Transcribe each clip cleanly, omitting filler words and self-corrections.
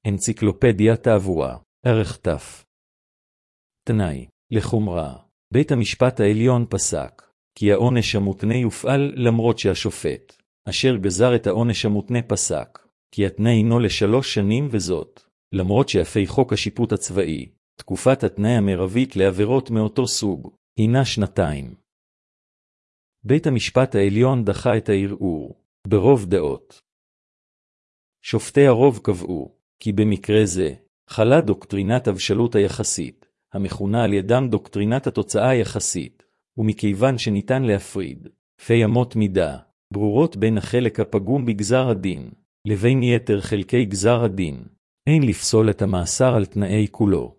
אנציקלופדיה תעבורה, ערך ת'. תנאי, לחומרה. בית המשפט העליון פסק, כי העונש המותנה יופעל למרות שהשופט, אשר גזר את העונש המותנה פסק, כי התנאי הינו ל3 שנים וזאת, למרות שאפי חוק השיפוט הצבאי, תקופת התנאי המרבית לעבירות מאותו סוג, הינה 2 בית המשפט העליון דחה את הערעור, ברוב דעות. שופטי הרוב קבעו, כי במקרה זה, חלה דוקטרינת הבשלות היחסית, המכונה על ידם דוקטרינת התוצאה היחסית, ומכיוון שניתן להפריד, פי אמות מידה, ברורות בין החלק הפגום בגזר הדין, לבין יתר חלקי גזר הדין, אין לפסול את המאסר על תנאי כולו.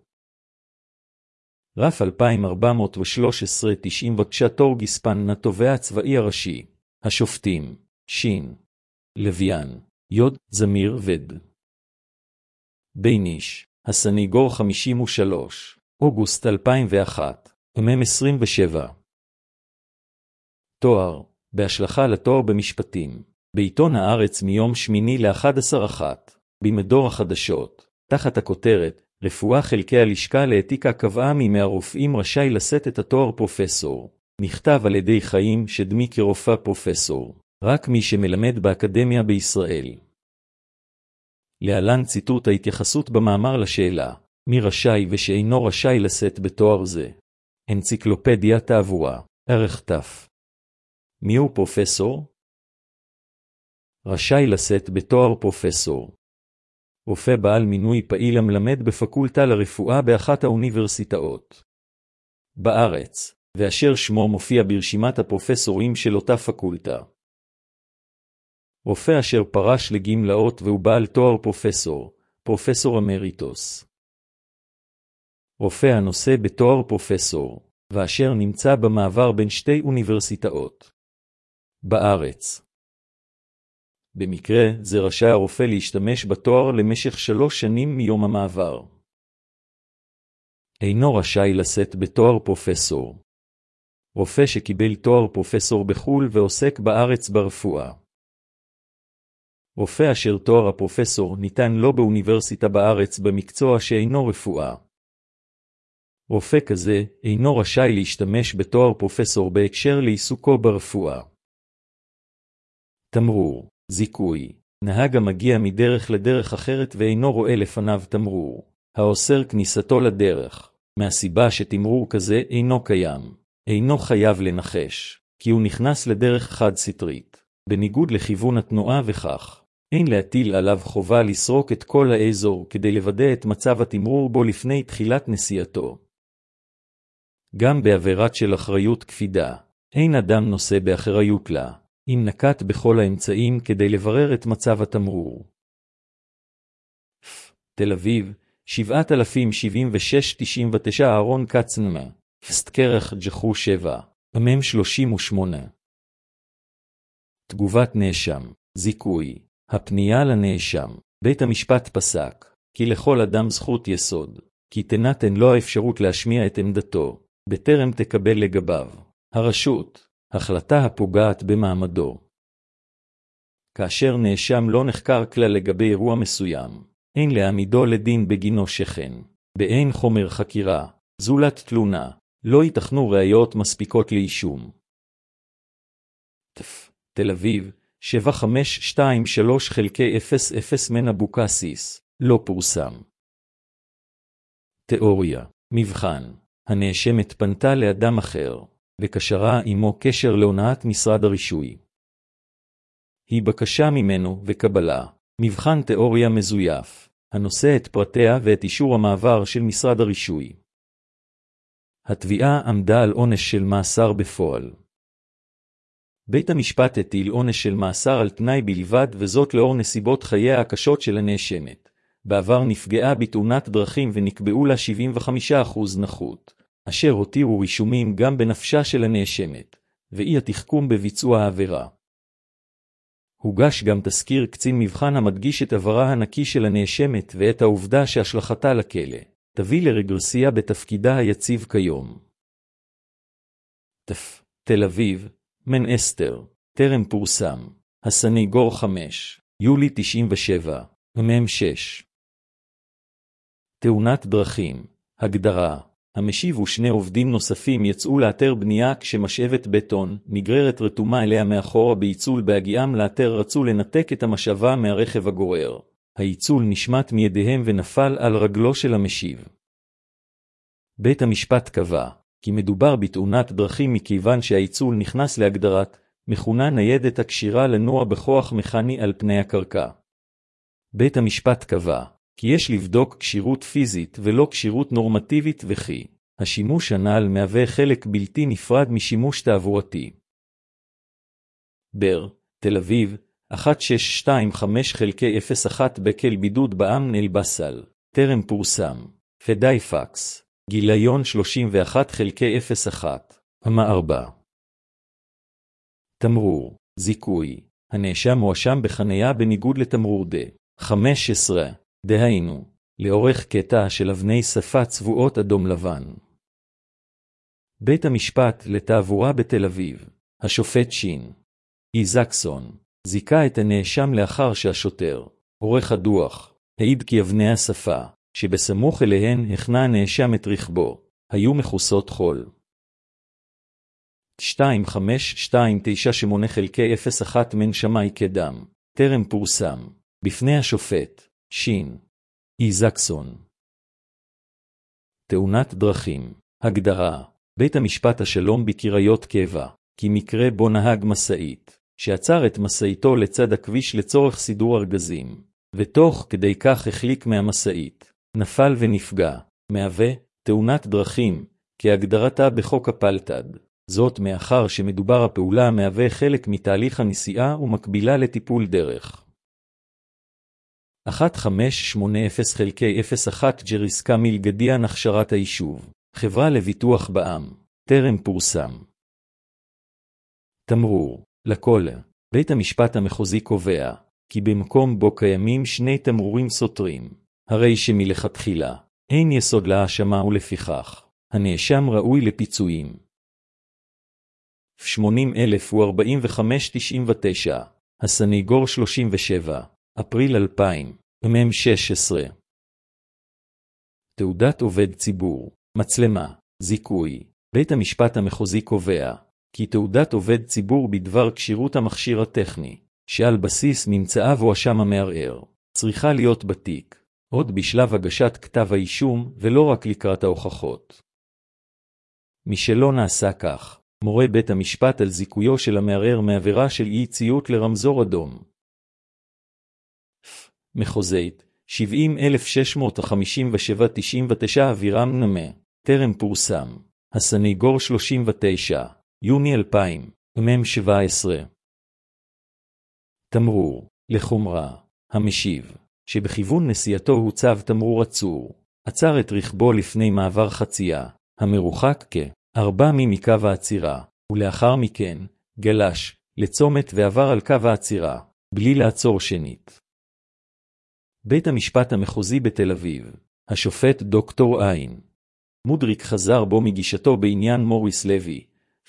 רף 2413-90 בקשה תור גיספן התובע הצבאי הראשי, השופטים, שין, לויאן, יוד, זמיר וד. בייניש, הסניגור 53, אוגוסט 2001, מ"ם 27. תואר, בהשלכה לתואר במשפטים, בעיתון הארץ מיום 8/11/1, במדור החדשות, תחת הכותרת, רפואה חלקי הלשכה לאתיקה קבעה מי מהרופאים רשאי לשאת את התואר פרופסור, נכתב על ידי חיים שדמי כרופא פרופסור, רק מי שמלמד באקדמיה בישראל. להלן ציטוט ההתייחסות במאמר לשאלה, מי רשאי ושאינו רשאי לשאת בתואר זה. אנציקלופדיה תעבורה, ערך ת'. מיהו פרופסור? רשאי לשאת בתואר פרופסור. רופא בעל מינוי פעיל המלמד בפקולטה לרפואה באחת האוניברסיטאות בארץ, ואשר שמו מופיע ברשימת הפרופסורים של אותה פקולטה. רופא אשר פרש לגמלאות והוא בעל תואר פרופסור, פרופסור אמריטוס. רופא הנושא בתואר פרופסור, ואשר נמצא במעבר בין 2 אוניברסיטאות בארץ. במקרה זה רשאי הרופא להשתמש בתואר למשך 3 שנים מיום המעבר. אינו רשאי לשאת בתואר פרופסור. רופא שקיבל תואר פרופסור בחו"ל ועוסק בארץ ברפואה. רופא אשר תואר הפרופסור ניתן לו באוניברסיטה בארץ במקצוע שאינו רפואה. רופא כזה אינו רשאי להשתמש בתואר פרופסור בהקשר לעיסוקו ברפואה. תמרור, זיכוי, נהג המגיע מדרך לדרך אחרת ואינו רואה לפניו תמרור, האוסר כניסתו לדרך, מהסיבה שתמרור כזה אינו קיים, אינו חייב לנחש, כי הוא נכנס לדרך חד-סטרית, בניגוד לכיוון התנועה וכך, אין להטיל עליו חובה לסרוק את כל האזור כדי לוודא את מצב התמרור בו לפני תחילת נסיעתו. גם בעבירת של אחריות קפידה, אין אדם נושא באחריות לה, אם נקט בכל האמצעים כדי לברר את מצב התמרור. תל אביב, 7076-99 אהרון קצנמה, פסטקרח ג'חו 7, מ"ם 38. תגובת נאשם, זיכוי, הפנייה לנאשם, בית המשפט פסק, כי לכל אדם זכות יסוד, כי תינתן לו האפשרות להשמיע את עמדתו, בטרם תקבל לגביו, הרשות, החלטה הפוגעת במעמדו. כאשר נאשם לא נחקר כלל לגבי אירוע מסוים, אין להעמידו לדין בגינו שכן, באין חומר חקירה, זולת תלונה, לא ייתכנו ראיות מספיקות לאישום. תל אביב, 7523/00 מן אבוקסיס, לא פורסם. תיאוריה, מבחן, הנאשמת פנתה לאדם אחר, וקשרה עמו קשר להונאת משרד הרישוי. היא בקשה ממנו וקבלה, מבחן תיאוריה מזויף, הנושא את פרטיה ואת אישור המעבר של משרד הרישוי. התביעה עמדה על עונש של מאסר בפועל. בית המשפט הטיל עונש של מאסר על תנאי בלבד וזאת לאור נסיבות חייה הקשות של הנאשמת. בעבר נפגעה בתאונת דרכים ונקבעו לה 75% נכות, אשר הותירו רישומים גם בנפשה של הנאשמת, ואי התחכום בביצוע העבירה. הוגש גם תזכיר קצין מבחן המדגיש את עברה הנקי של הנאשמת ואת העובדה שהשלכתה לכלא תביא לרגרסיה בתפקידה היציב כיום. תל אביב, מן אסתר, טרם פורסם, הסניגור 5, יולי 97, מ"ם 6. תאונת דרכים. הגדרה. המשיב ושני עובדים נוספים יצאו לאתר בנייה כשמשאבת בטון, נגררת רתומה אליה מאחורה בעיצול בהגיעם לאתר רצו לנתק את המשאבה מהרכב הגורר. העיצול נשמט מידיהם ונפל על רגלו של המשיב. בית המשפט קבע כי מדובר בתאונת דרכים מכיוון שהעיצול נכנס להגדרת מכונה ניידת הקשירה לנוע בכוח מכני על פני הקרקע. בית המשפט קבע כי יש לבדוק קשירות פיזית ולא קשירות נורמטיבית וכי השימוש הנ"ל מהווה חלק בלתי נפרד משימוש תעבורתי. בר, תל אביב, 1625/01 בקל בידוד באמן אל-בסל, טרם פורסם. פדייפקס, גיליון 31/01, המה 4. תמרור, זיכוי, הנאשם מואשם בחניה בניגוד לתמרור ד. 15, דהיינו, לאורך קטע של אבני שפה צבועות אדום לבן. בית המשפט לתעבורה בתל אביב, השופט שין איזקסון, זיכה את הנאשם לאחר שהשוטר, עורך הדוח, העיד כי אבני השפה, שבסמוך אליהן הכנה הנאשם את רכבו, היו מכוסות חול. 25298/01 מן שמאי קדם, טרם פורסם, בפני השופט, שין איזקסון. תאונת דרכים. הגדרה. בית המשפט השלום בקריות קבע, כי מקרה בו נהג מסעית, שעצר את מסעיתו לצד הכביש לצורך סידור ארגזים, ותוך כדי כך החליק מהמסעית, נפל ונפגע, מהווה תאונת דרכים, כהגדרתה בחוק הפלת"ד. זאת מאחר שמדובר הפעולה מהווה חלק מתהליך הנסיעה ומקבילה לטיפול דרך. 1580/01 ג'ריסקה מלגדיאן הכשרת היישוב, חברה לביטוח בע"מ, טרם פורסם. תמרור, לכל. בית המשפט המחוזי קובע, כי במקום בו קיימים שני תמרורים סותרים, הרי שמלכתחילה, אין יסוד להאשמה ולפיכך, הנאשם ראוי לפיצויים. 80,045.99, הסניגור 37, אפריל 2000, מ"ם 16. תעודת עובד ציבור, מצלמה, זיכוי. בית המשפט המחוזי קובע, כי תעודת עובד ציבור בדבר כשירות המכשיר הטכני, שעל בסיס ממצאיו הואשם המערער, צריכה להיות בתיק, עוד בשלב הגשת כתב האישום ולא רק לקראת ההוכחות. משלא נעשה כך, מורה בית המשפט על זיכויו של המערער מעבירה של אי ציות לרמזור אדום. מחוזית, 70,657.99 אבירם נמה, טרם פורסם. הסניגור 39, יוני 2000, מ"ם 17. תמרור, לחומרה. המשיב, שבכיוון נסיעתו הוצב תמרור עצור, עצר את רכבו לפני מעבר חצייה, המרוחק כ-4 מקו העצירה, ולאחר מכן, גלש, לצומת ועבר על קו העצירה, בלי לעצור שנית. בית המשפט המחוזי בתל אביב, השופט דוקטור עין מודריק חזר בו מגישתו בעניין מוריס לוי,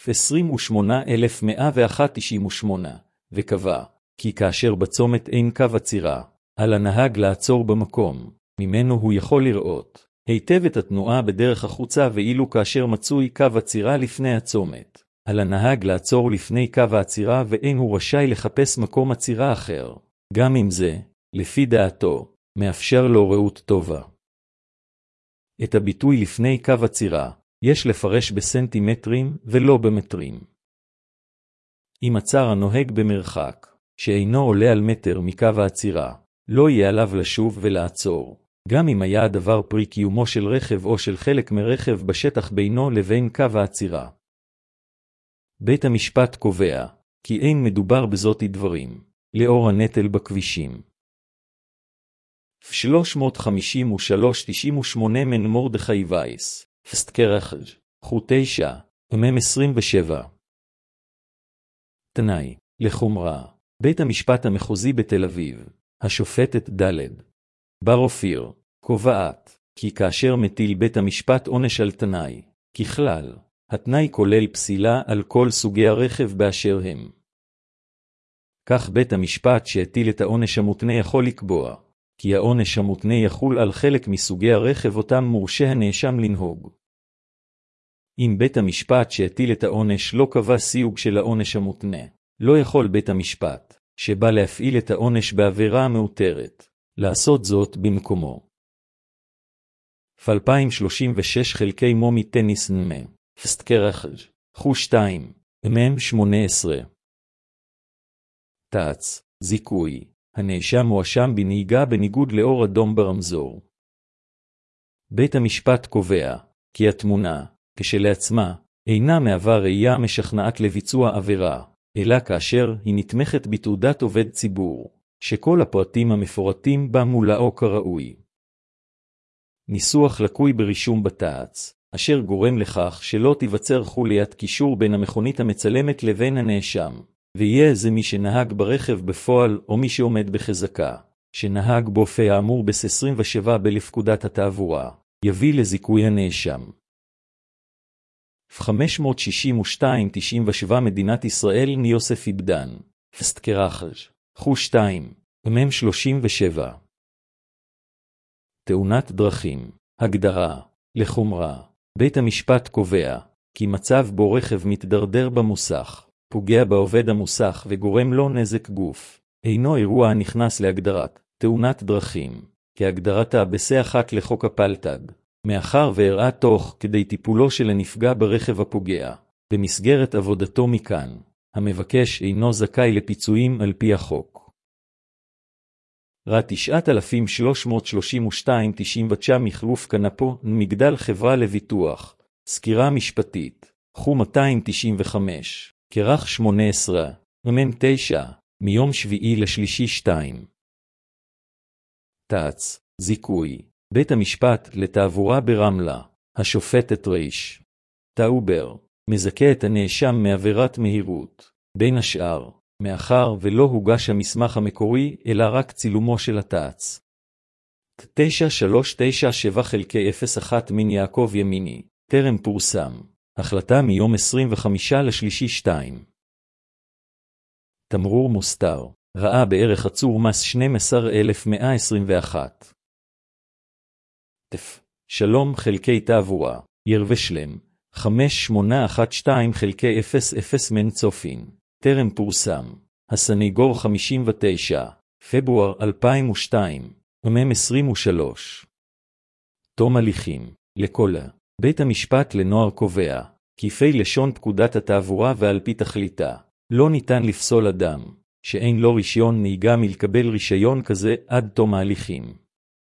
28,101.98, וקבע, כי כאשר בצומת אין קו עצירה, על הנהג לעצור במקום, ממנו הוא יכול לראות היטב את התנועה בדרך החוצה, ואילו כאשר מצוי קו עצירה לפני הצומת, על הנהג לעצור לפני קו העצירה ואין הוא רשאי לחפש מקום עצירה אחר, גם אם זה, לפי דעתו, מאפשר לו ראות טובה. את הביטוי לפני קו עצירה, יש לפרש בסנטימטרים ולא במטרים. אם עצר הנוהג במרחק, שאינו עולה על מטר מקו העצירה, לא יהיה עליו לשוב ולעצור, גם אם היה הדבר פרי קיומו של רכב או של חלק מרכב בשטח בינו לבין קו העצירה. בית המשפט קובע, כי אין מדובר בזאת דברים, לאור הנטל בכבישים. 353.98 מן מרדכי וייס, פסטקרחג' חוט 9, מ"ם 27. תנאי, לחומרה. בית המשפט המחוזי בתל אביב, השופטת ד' בר אופיר, קובעת, כי כאשר מטיל בית המשפט עונש על תנאי, ככלל, התנאי כולל פסילה על כל סוגי הרכב באשר הם. כך בית המשפט שהטיל את העונש המותנה יכול לקבוע, כי העונש המותנה יחול על חלק מסוגי הרכב אותם מורשה הנאשם לנהוג. אם בית המשפט שהטיל את העונש לא קבע סיוג של העונש המותנה, לא יכול בית המשפט, שבא להפעיל את העונש בעבירה המאותרת, לעשות זאת במקומו. 2036 חלקי מומי טניס נמה, פסטקרחג' חו 2, מם 18. תעץ, זיכוי, הנאשם מואשם בנהיגה בניגוד לאור אדום ברמזור. בית המשפט קובע, כי התמונה, כשלעצמה, אינה מהווה ראייה משכנעת לביצוע עבירה, אלא כאשר היא נתמכת בתעודת עובד ציבור, שכל הפרטים המפורטים בה מולאו כראוי. ניסוח לקוי ברישום בתעץ, אשר גורם לכך שלא תיווצר חוליית קישור בין המכונית המצלמת לבין הנאשם, ויהיה זה מי שנהג ברכב בפועל או מי שעומד בחזקה, שנהג באופן האמור בסעיף 27 לפקודת התעבורה, יביא לזיכוי הנאשם. 562-97 מדינת ישראל ניוסף איבדן, פסטקרחג' חו 2, מם 37. תאונת דרכים, הגדרה, לחומרה. בית המשפט קובע, כי מצב בו רכב מתדרדר במוסך, פוגע בעובד המוסך וגורם לו נזק גוף, אינו אירוע הנכנס להגדרת תאונת דרכים, כהגדרתה בסעיף 1 לחוק הפלת"ד, מאחר ואירעה תוך כדי טיפולו של הנפגע ברכב הפוגע, במסגרת עבודתו מכאן, המבקש אינו זכאי לפיצויים על פי החוק. רע 9332-99 מחלוף כנפו, מגדל חברה לביטוח, סקירה משפטית, חו 295, כרך 18, מם 9, מיום 7/3/2. תעץ, זיכוי, בית המשפט לתעבורה ברמלה, השופטת ריש טאובר, מזכה את הנאשם מעבירת מהירות, בין השאר, מאחר ולא הוגש המסמך המקורי, אלא רק צילומו של התעץ. 9397 חלקי 01 מן יעקב ימיני, טרם פורסם, החלטה מיום 25/3/2. תמרור מוסתר, ראה בערך עצור מס 12,121. שלום חלקי תעבורה, ירושלם, 5812 חלקי 00 מן צופין, טרם פורסם, הסניגור 59, פברואר 2002, מם 23. תום הליכים, לכל בית המשפט לנוער קובע, כי פי לשון פקודת התעבורה ועל פי תכליתה, לא ניתן לפסול אדם, שאין לו רישיון נהיגה מלקבל רישיון כזה עד תום ההליכים.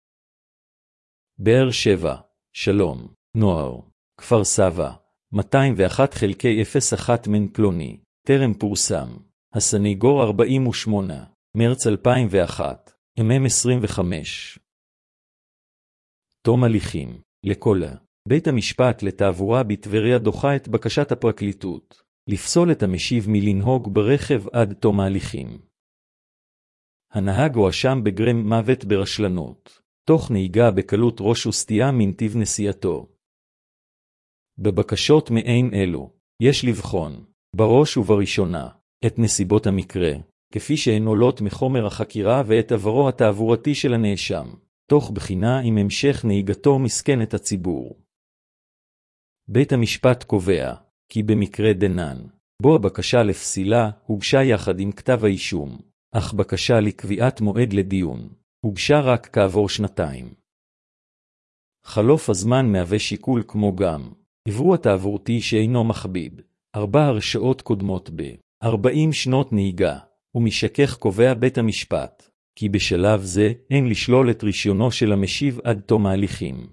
באר שבע, שלום, נוער, כפר סבא, 201 חלקי 01 מן פלוני, טרם פורסם, הסניגור 48, מרץ 2001, מם 25. תום הליכים, לכל בית המשפט לתעבורה בטבריה דוחה את בקשת הפרקליטות, לפסול את המשיב מלנהוג ברכב עד תום ההליכים. הנהג הואשם בגרם מוות ברשלנות, תוך נהיגה בקלות ראש וסטייה מנתיב נסיעתו. בבקשות מעין אלו, יש לבחון, בראש ובראשונה, את נסיבות המקרה, כפי שהן עולות מחומר החקירה ואת עברו התעבורתי של הנאשם, תוך בחינה עם המשך נהיגתו מסכנת הציבור. בית המשפט קובע, כי במקרה דנן, בו הבקשה לפסילה הוגשה יחד עם כתב האישום, אך בקשה לקביעת מועד לדיון, הוגשה רק כעבור 2 שנים. חלוף הזמן מהווה שיקול כמו גם, עברו התעבורתי שאינו מכביד, 4 הרשעות קודמות ב-40 שנות נהיגה, ומשכך קובע בית המשפט, כי בשלב זה אין לשלול את רישיונו של המשיב עד תום ההליכים.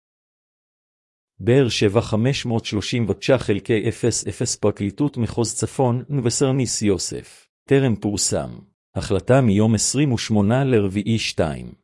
באר שבע 539 חלקי 00 פרקליטות מחוז צפון נבסרניס יוסף, טרם פורסם, החלטה מיום 28/4/2.